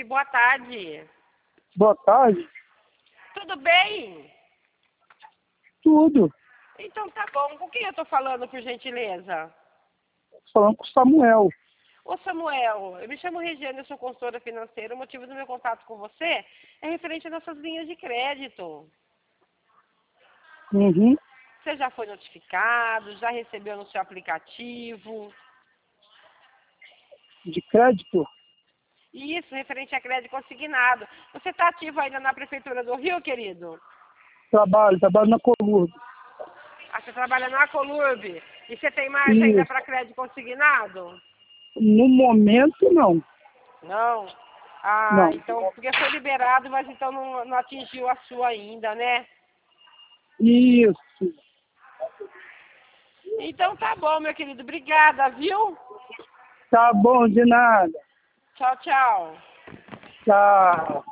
Oi, boa tarde. Boa tarde. Tudo bem? Tudo. Então tá bom. Com quem eu tô falando, por gentileza? Falando com o Samuel. Ô Samuel, eu me chamo Regiane, eu sou consultora financeira. O motivo do meu contato com você é referente às nossas linhas de crédito. Uhum. Você já foi notificado? Já recebeu no seu aplicativo? De crédito? Isso, referente a crédito consignado. Você está ativo ainda na Prefeitura do Rio, querido? Trabalho na Colurbe. Ah, você trabalha na Colurbe. E você tem margem ainda Isso. para crédito consignado? No momento, não. Não? Ah, Não. então, porque foi liberado, mas então não atingiu a sua ainda, né? Isso. Então tá bom, meu querido. Obrigada, viu? Tá bom, de nada. Tchau, tchau. Tchau.